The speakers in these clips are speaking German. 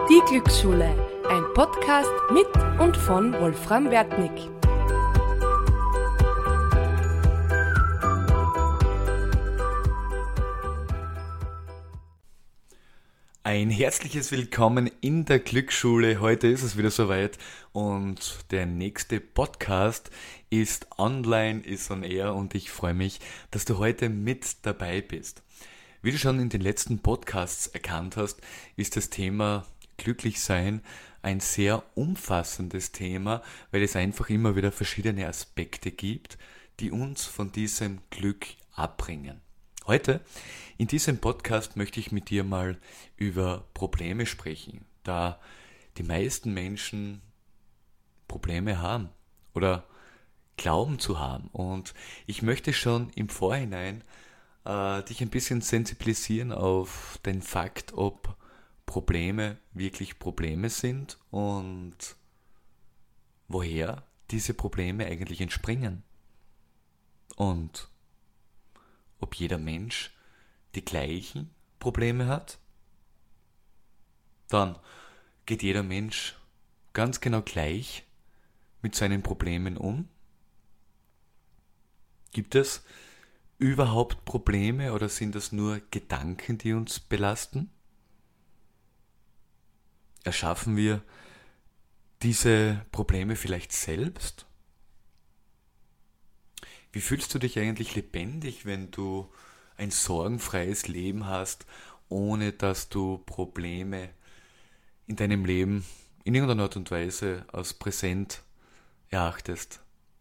Die Glücksschule, ein Podcast mit und von Wolfram Wertnick. Ein herzliches Willkommen in der Glücksschule. Heute ist es wieder soweit und der nächste Podcast ist online, ist on air und ich freue mich, dass du heute mit dabei bist. Wie du schon in den letzten Podcasts erkannt hast, ist das Thema Glücklichsein ein sehr umfassendes Thema, weil es einfach immer wieder verschiedene Aspekte gibt, die uns von diesem Glück abbringen. Heute in diesem Podcast möchte ich mit dir mal über Probleme sprechen, da die meisten Menschen Probleme haben oder glauben zu haben. Und ich möchte schon im Vorhinein dich ein bisschen sensibilisieren auf den Fakt, ob Probleme wirklich Probleme sind und woher diese Probleme eigentlich entspringen. Und ob jeder Mensch die gleichen Probleme hat? Dann geht jeder Mensch ganz genau gleich mit seinen Problemen um? Gibt es überhaupt Probleme oder sind das nur Gedanken, die uns belasten? Erschaffen wir diese Probleme vielleicht selbst? Wie fühlst du dich eigentlich lebendig, wenn du ein sorgenfreies Leben hast, ohne dass du Probleme in deinem Leben in irgendeiner Art und Weise als präsent erachtest?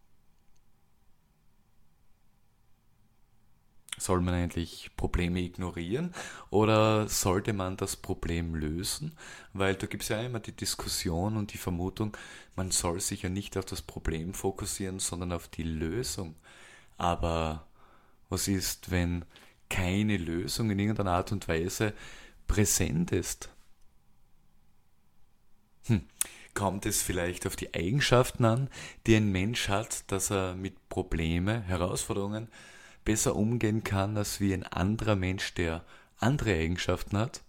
Soll man eigentlich Probleme ignorieren oder sollte man das Problem lösen? Weil da gibt es ja immer die Diskussion und die Vermutung, man soll sich ja nicht auf das Problem fokussieren, sondern auf die Lösung. Aber was ist, wenn keine Lösung in irgendeiner Art und Weise präsent ist? Kommt es vielleicht auf die Eigenschaften an, die ein Mensch hat, dass er mit Problemen, Herausforderungen besser umgehen kann, als wie ein anderer Mensch, der andere Eigenschaften hat?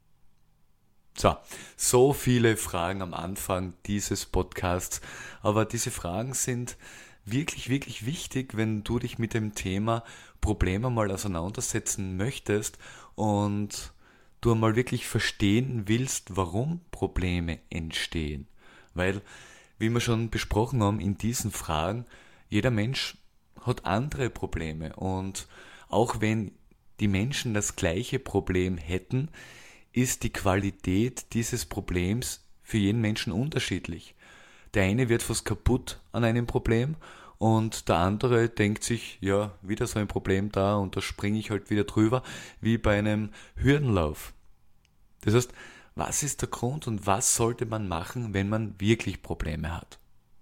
So viele Fragen am Anfang dieses Podcasts, aber diese Fragen sind wirklich, wirklich wichtig, wenn du dich mit dem Thema Probleme mal auseinandersetzen möchtest und du einmal wirklich verstehen willst, warum Probleme entstehen. Weil, wie wir schon besprochen haben, in diesen Fragen, jeder Mensch hat andere Probleme und auch wenn die Menschen das gleiche Problem hätten, ist die Qualität dieses Problems für jeden Menschen unterschiedlich. Der eine wird fast kaputt an einem Problem und der andere denkt sich, ja, wieder so ein Problem da und da springe ich halt wieder drüber, wie bei einem Hürdenlauf. Das heißt, was ist der Grund und was sollte man machen, wenn man wirklich Probleme hat?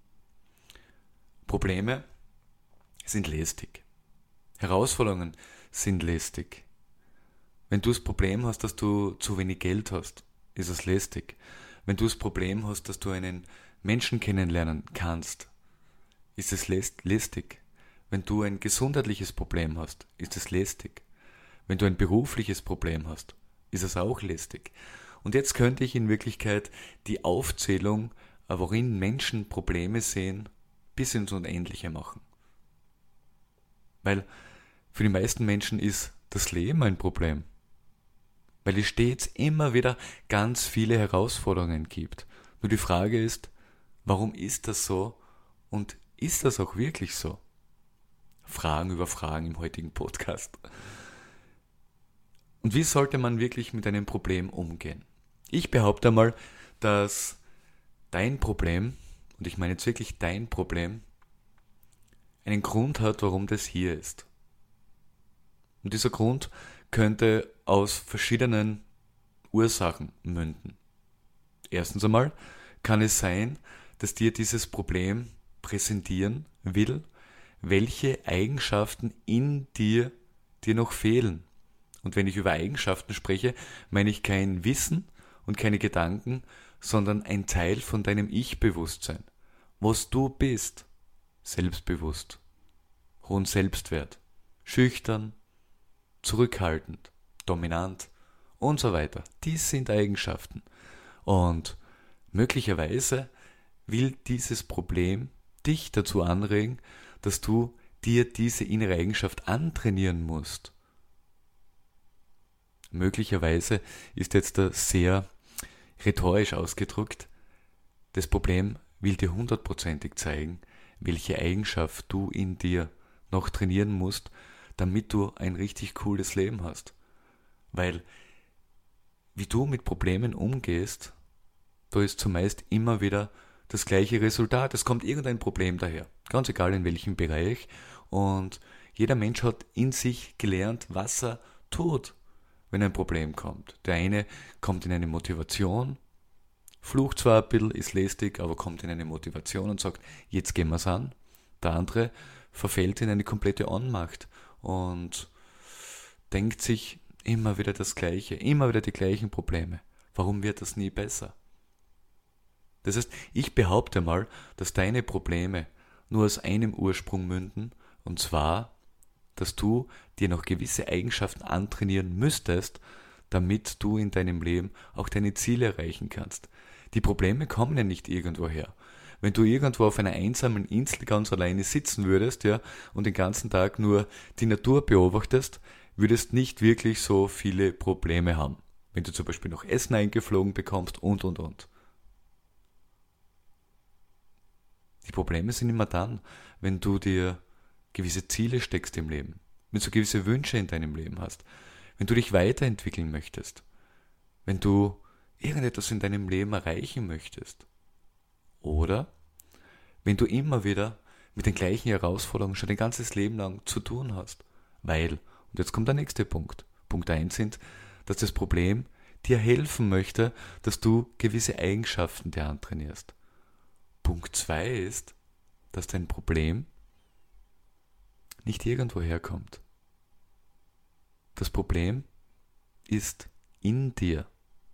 Probleme sind lästig. Herausforderungen sind lästig. Wenn du das Problem hast, dass du zu wenig Geld hast, ist es lästig. Wenn du das Problem hast, dass du einen Menschen kennenlernen kannst, ist es lästig. Wenn du ein gesundheitliches Problem hast, ist es lästig. Wenn du ein berufliches Problem hast, ist es auch lästig. Und jetzt könnte ich in Wirklichkeit die Aufzählung, worin Menschen Probleme sehen, bis ins Unendliche machen. Weil für die meisten Menschen ist das Leben ein Problem. Weil es stets immer wieder ganz viele Herausforderungen gibt. Nur die Frage ist, warum ist das so und ist das auch wirklich so? Fragen über Fragen im heutigen Podcast. Und wie sollte man wirklich mit einem Problem umgehen? Ich behaupte mal, dass dein Problem, und ich meine jetzt wirklich dein Problem, einen Grund hat, warum das hier ist. Und dieser Grund könnte aus verschiedenen Ursachen münden. Erstens einmal kann es sein, dass dir dieses Problem präsentieren will, welche Eigenschaften in dir noch fehlen. Und wenn ich über Eigenschaften spreche, meine ich kein Wissen und keine Gedanken, sondern ein Teil von deinem Ich-Bewusstsein. Was du bist. Selbstbewusst, hohen Selbstwert, schüchtern, zurückhaltend, dominant und so weiter. Dies sind Eigenschaften. Und möglicherweise will dieses Problem dich dazu anregen, dass du dir diese innere Eigenschaft antrainieren musst. Möglicherweise ist jetzt da sehr rhetorisch ausgedrückt, das Problem will dir 100%ig zeigen, welche Eigenschaft du in dir noch trainieren musst, damit du ein richtig cooles Leben hast. Weil, wie du mit Problemen umgehst, da ist zumeist immer wieder das gleiche Resultat. Es kommt irgendein Problem daher, ganz egal in welchem Bereich. Und jeder Mensch hat in sich gelernt, was er tut, wenn ein Problem kommt. Der eine kommt in eine Motivation, flucht zwar ein bisschen, ist lästig, aber kommt in eine Motivation und sagt, jetzt gehen wir es an. Der andere verfällt in eine komplette Ohnmacht und denkt sich immer wieder das Gleiche, immer wieder die gleichen Probleme. Warum wird das nie besser? Das heißt, ich behaupte mal, dass deine Probleme nur aus einem Ursprung münden, und zwar, dass du dir noch gewisse Eigenschaften antrainieren müsstest, damit du in deinem Leben auch deine Ziele erreichen kannst. Die Probleme kommen ja nicht irgendwo her. Wenn du irgendwo auf einer einsamen Insel ganz alleine sitzen würdest, ja, und den ganzen Tag nur die Natur beobachtest, würdest nicht wirklich so viele Probleme haben. Wenn du zum Beispiel noch Essen eingeflogen bekommst und. Die Probleme sind immer dann, wenn du dir gewisse Ziele steckst im Leben, wenn du gewisse Wünsche in deinem Leben hast, wenn du dich weiterentwickeln möchtest, wenn du irgendetwas in deinem Leben erreichen möchtest. Oder wenn du immer wieder mit den gleichen Herausforderungen schon dein ganzes Leben lang zu tun hast. Weil, und jetzt kommt der nächste Punkt. Punkt 1 sind, dass das Problem dir helfen möchte, dass du gewisse Eigenschaften dir antrainierst. Punkt 2 ist, dass dein Problem nicht irgendwo herkommt. Das Problem ist in dir.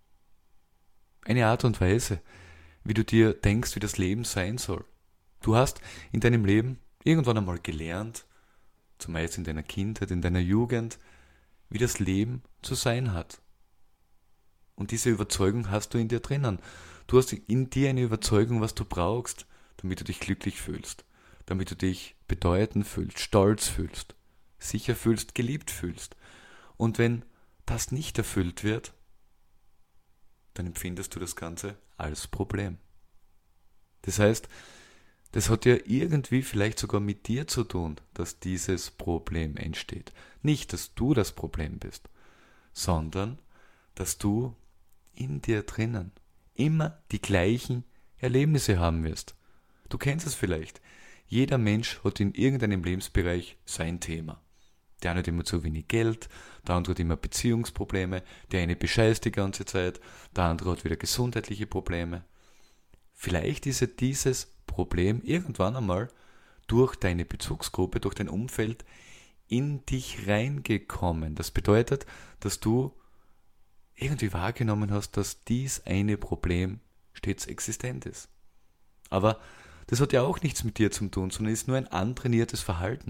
Eine Art und Weise, wie du dir denkst, wie das Leben sein soll. Du hast in deinem Leben irgendwann einmal gelernt, zumeist in deiner Kindheit, in deiner Jugend, wie das Leben zu sein hat. Und diese Überzeugung hast du in dir drinnen. Du hast in dir eine Überzeugung, was du brauchst, damit du dich glücklich fühlst, damit du dich bedeutend fühlst, stolz fühlst, sicher fühlst, geliebt fühlst. Und wenn das nicht erfüllt wird, dann empfindest du das Ganze als Problem. Das heißt, das hat ja irgendwie vielleicht sogar mit dir zu tun, dass dieses Problem entsteht. Nicht, dass du das Problem bist, sondern, dass du in dir drinnen immer die gleichen Erlebnisse haben wirst. Du kennst es vielleicht. Jeder Mensch hat in irgendeinem Lebensbereich sein Thema. Der eine hat immer zu wenig Geld, der andere hat immer Beziehungsprobleme, der eine bescheißt die ganze Zeit, der andere hat wieder gesundheitliche Probleme. Vielleicht ist ja dieses Problem irgendwann einmal durch deine Bezugsgruppe, durch dein Umfeld in dich reingekommen. Das bedeutet, dass du irgendwie wahrgenommen hast, dass dies eine Problem stets existent ist. Aber das hat ja auch nichts mit dir zu tun, sondern ist nur ein antrainiertes Verhalten.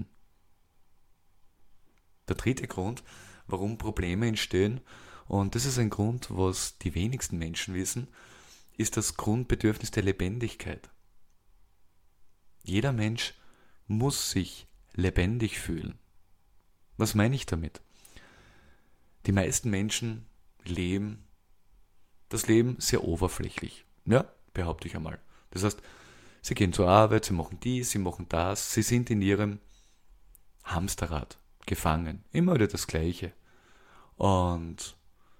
Der dritte Grund, warum Probleme entstehen, und das ist ein Grund, was die wenigsten Menschen wissen, ist das Grundbedürfnis der Lebendigkeit. Jeder Mensch muss sich lebendig fühlen. Was meine ich damit? Die meisten Menschen leben das Leben sehr oberflächlich. Ja, behaupte ich einmal. Das heißt, sie gehen zur Arbeit, sie machen dies, sie machen das, sie sind in ihrem Hamsterrad gefangen. Immer wieder das Gleiche. Und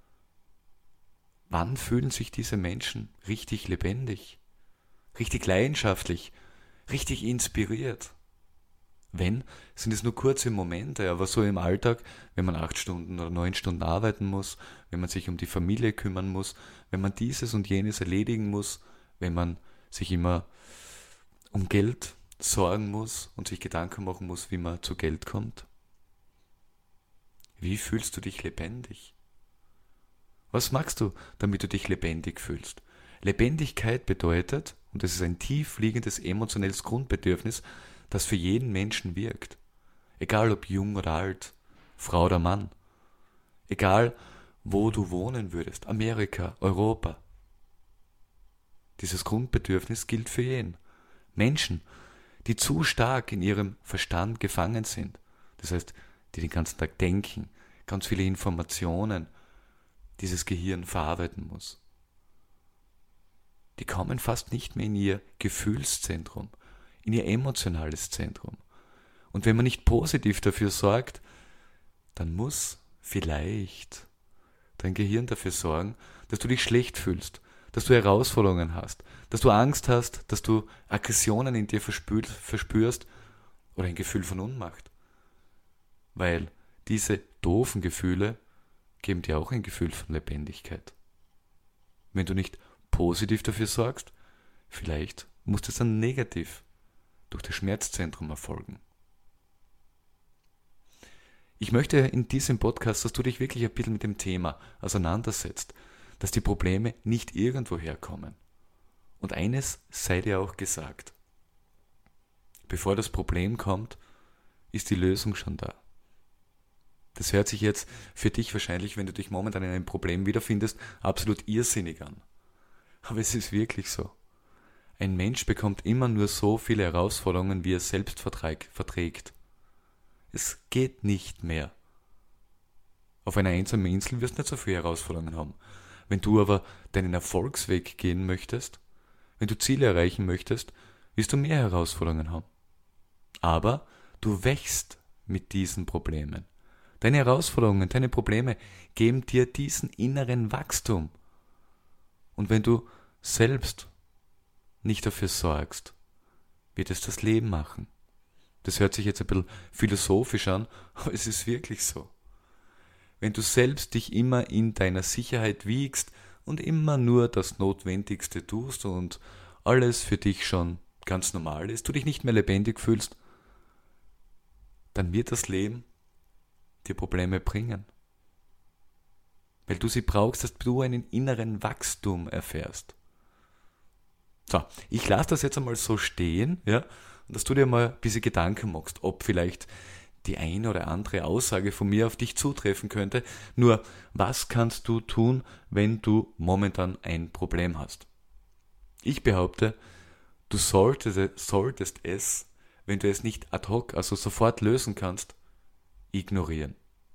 wann fühlen sich diese Menschen richtig lebendig, richtig leidenschaftlich, richtig inspiriert? Wenn, sind es nur kurze Momente, aber so im Alltag, wenn man 8 Stunden oder 9 Stunden arbeiten muss, wenn man sich um die Familie kümmern muss, wenn man dieses und jenes erledigen muss, wenn man sich immer um Geld sorgen muss und sich Gedanken machen muss, wie man zu Geld kommt. Wie fühlst du dich lebendig? Was machst du, damit du dich lebendig fühlst? Lebendigkeit bedeutet, und das ist ein tief liegendes emotionelles Grundbedürfnis, das für jeden Menschen wirkt. Egal ob jung oder alt, Frau oder Mann. Egal wo du wohnen würdest, Amerika, Europa. Dieses Grundbedürfnis gilt für jeden. Menschen, die zu stark in ihrem Verstand gefangen sind, das heißt, die den ganzen Tag denken, ganz viele Informationen dieses Gehirn verarbeiten muss, die kommen fast nicht mehr in ihr Gefühlszentrum, in ihr emotionales Zentrum. Und wenn man nicht positiv dafür sorgt, dann muss vielleicht dein Gehirn dafür sorgen, dass du dich schlecht fühlst, dass du Herausforderungen hast, dass du Angst hast, dass du Aggressionen in dir verspürst oder ein Gefühl von Ohnmacht. Weil diese doofen Gefühle geben dir auch ein Gefühl von Lebendigkeit. Wenn du nicht positiv dafür sorgst, vielleicht muss das dann negativ durch das Schmerzzentrum erfolgen. Ich möchte in diesem Podcast, dass du dich wirklich ein bisschen mit dem Thema auseinandersetzt, dass die Probleme nicht irgendwo herkommen. Und eines sei dir auch gesagt: Bevor das Problem kommt, ist die Lösung schon da. Das hört sich jetzt für dich wahrscheinlich, wenn du dich momentan in einem Problem wiederfindest, absolut irrsinnig an. Aber es ist wirklich so. Ein Mensch bekommt immer nur so viele Herausforderungen, wie er selbst verträgt. Es geht nicht mehr. Auf einer einsamen Insel wirst du nicht so viele Herausforderungen haben. Wenn du aber deinen Erfolgsweg gehen möchtest, wenn du Ziele erreichen möchtest, wirst du mehr Herausforderungen haben. Aber du wächst mit diesen Problemen. Deine Herausforderungen, deine Probleme geben dir diesen inneren Wachstum. Und wenn du selbst nicht dafür sorgst, wird es das Leben machen. Das hört sich jetzt ein bisschen philosophisch an, aber es ist wirklich so. Wenn du selbst dich immer in deiner Sicherheit wiegst und immer nur das Notwendigste tust und alles für dich schon ganz normal ist, du dich nicht mehr lebendig fühlst, dann wird das Leben dir Probleme bringen. Weil du sie brauchst, dass du einen inneren Wachstum erfährst. So, ich lasse das jetzt einmal so stehen, ja, und dass du dir mal ein bisschen Gedanken machst, ob vielleicht die eine oder andere Aussage von mir auf dich zutreffen könnte. Nur, was kannst du tun, wenn du momentan ein Problem hast? Ich behaupte, du solltest es, wenn du es nicht ad hoc, also sofort lösen kannst, ignorieren.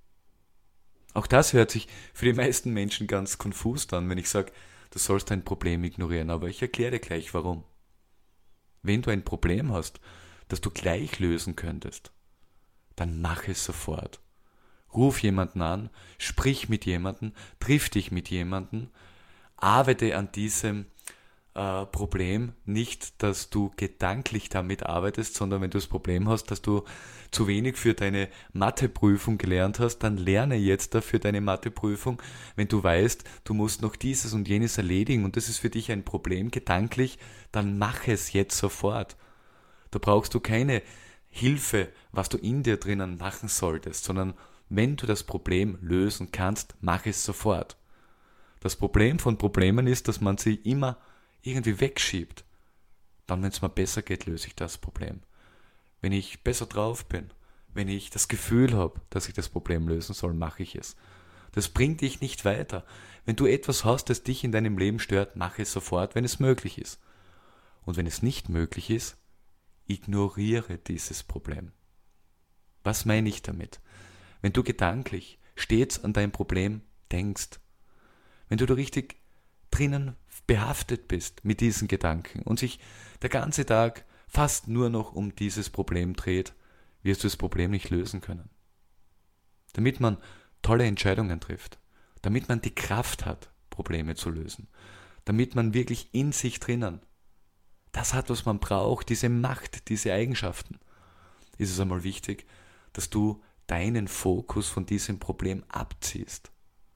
Auch das hört sich für die meisten Menschen ganz konfus an, wenn ich sage, du sollst dein Problem ignorieren, aber ich erkläre dir gleich warum. Wenn du ein Problem hast, das du gleich lösen könntest, dann mach es sofort. Ruf jemanden an, sprich mit jemandem, triff dich mit jemandem, arbeite an diesem Problem, nicht, dass du gedanklich damit arbeitest, sondern wenn du das Problem hast, dass du zu wenig für deine Matheprüfung gelernt hast, dann lerne jetzt dafür deine Matheprüfung. Wenn du weißt, du musst noch dieses und jenes erledigen und das ist für dich ein Problem gedanklich, dann mach es jetzt sofort. Da brauchst du keine Hilfe, was du in dir drinnen machen solltest, sondern wenn du das Problem lösen kannst, mach es sofort. Das Problem von Problemen ist, dass man sie immer irgendwie wegschiebt. Dann, wenn es mir besser geht, löse ich das Problem. Wenn ich besser drauf bin, wenn ich das Gefühl habe, dass ich das Problem lösen soll, mache ich es. Das bringt dich nicht weiter. Wenn du etwas hast, das dich in deinem Leben stört, mach es sofort, wenn es möglich ist. Und wenn es nicht möglich ist, ignoriere dieses Problem. Was meine ich damit? Wenn du gedanklich stets an dein Problem denkst, wenn du da richtig drinnen behaftet bist mit diesen Gedanken und sich der ganze Tag fast nur noch um dieses Problem dreht, wirst du das Problem nicht lösen können. Damit man tolle Entscheidungen trifft, damit man die Kraft hat, Probleme zu lösen, damit man wirklich in sich drinnen das hat, was man braucht, diese Macht, diese Eigenschaften, ist es einmal wichtig, dass du deinen Fokus von diesem Problem abziehst.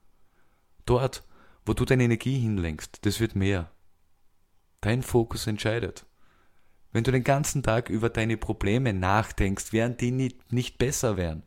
Dort, wo du deine Energie hinlenkst, das wird mehr. Dein Fokus entscheidet. Wenn du den ganzen Tag über deine Probleme nachdenkst, während die nicht besser wären,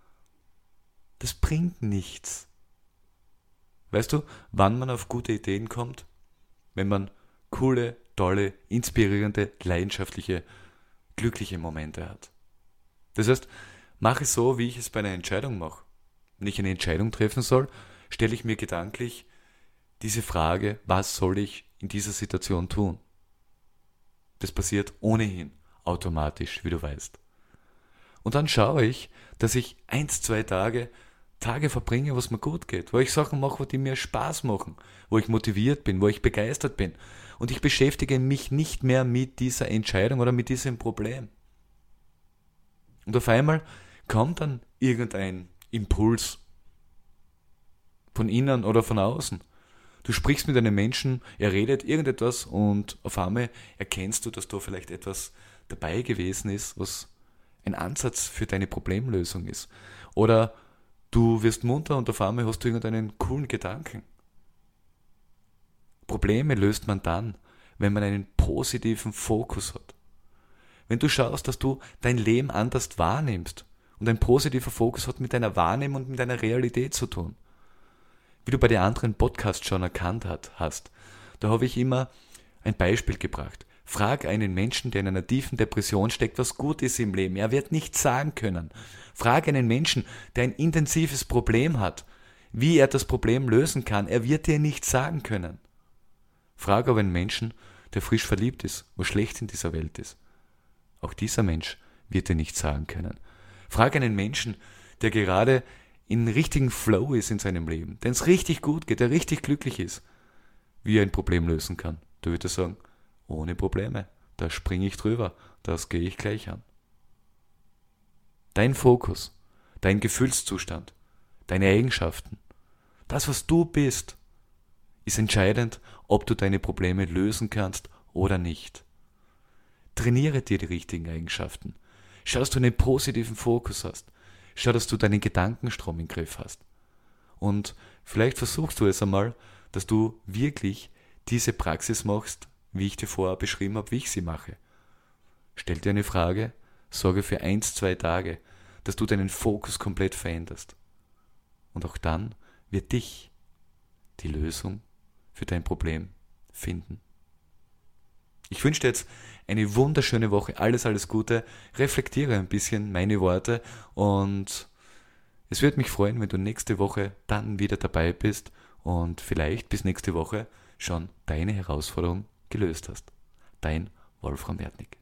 das bringt nichts. Weißt du, wann man auf gute Ideen kommt? Wenn man coole, tolle, inspirierende, leidenschaftliche, glückliche Momente hat. Das heißt, mach es so, wie ich es bei einer Entscheidung mache. Wenn ich eine Entscheidung treffen soll, stelle ich mir gedanklich diese Frage, was soll ich in dieser Situation tun? Das passiert ohnehin automatisch, wie du weißt. Und dann schaue ich, dass ich 1, 2 Tage verbringe, was mir gut geht, wo ich Sachen mache, die mir Spaß machen, wo ich motiviert bin, wo ich begeistert bin. Und ich beschäftige mich nicht mehr mit dieser Entscheidung oder mit diesem Problem. Und auf einmal kommt dann irgendein Impuls von innen oder von außen. Du sprichst mit einem Menschen, er redet irgendetwas und auf einmal erkennst du, dass da vielleicht etwas dabei gewesen ist, was ein Ansatz für deine Problemlösung ist. Oder du wirst munter und auf einmal hast du irgendeinen coolen Gedanken. Probleme löst man dann, wenn man einen positiven Fokus hat. Wenn du schaust, dass du dein Leben anders wahrnimmst und ein positiver Fokus hat mit deiner Wahrnehmung und mit deiner Realität zu tun. Wie du bei den anderen Podcasts schon erkannt hast, da habe ich immer ein Beispiel gebracht. Frag einen Menschen, der in einer tiefen Depression steckt, was gut ist im Leben. Er wird nichts sagen können. Frag einen Menschen, der ein intensives Problem hat, wie er das Problem lösen kann. Er wird dir nichts sagen können. Frag aber einen Menschen, der frisch verliebt ist, was schlecht in dieser Welt ist. Auch dieser Mensch wird dir nichts sagen können. Frag einen Menschen, der gerade in richtigen Flow ist in seinem Leben, dem es richtig gut geht, der richtig glücklich ist, wie er ein Problem lösen kann. Da wird er sagen, ohne Probleme, da springe ich drüber, das gehe ich gleich an. Dein Fokus, dein Gefühlszustand, deine Eigenschaften, das, was du bist, ist entscheidend, ob du deine Probleme lösen kannst oder nicht. Trainiere dir die richtigen Eigenschaften. Schau, dass du einen positiven Fokus hast. Schau, dass du deinen Gedankenstrom im Griff hast. Und vielleicht versuchst du es einmal, dass du wirklich diese Praxis machst, wie ich dir vorher beschrieben habe, wie ich sie mache. Stell dir eine Frage, sorge für 1, 2 Tage, dass du deinen Fokus komplett veränderst. Und auch dann wird dich die Lösung für dein Problem finden. Ich wünsche dir jetzt eine wunderschöne Woche, alles Gute, reflektiere ein bisschen meine Worte und es würde mich freuen, wenn du nächste Woche dann wieder dabei bist und vielleicht bis nächste Woche schon deine Herausforderung gelöst hast. Dein Wolfram Wertnick.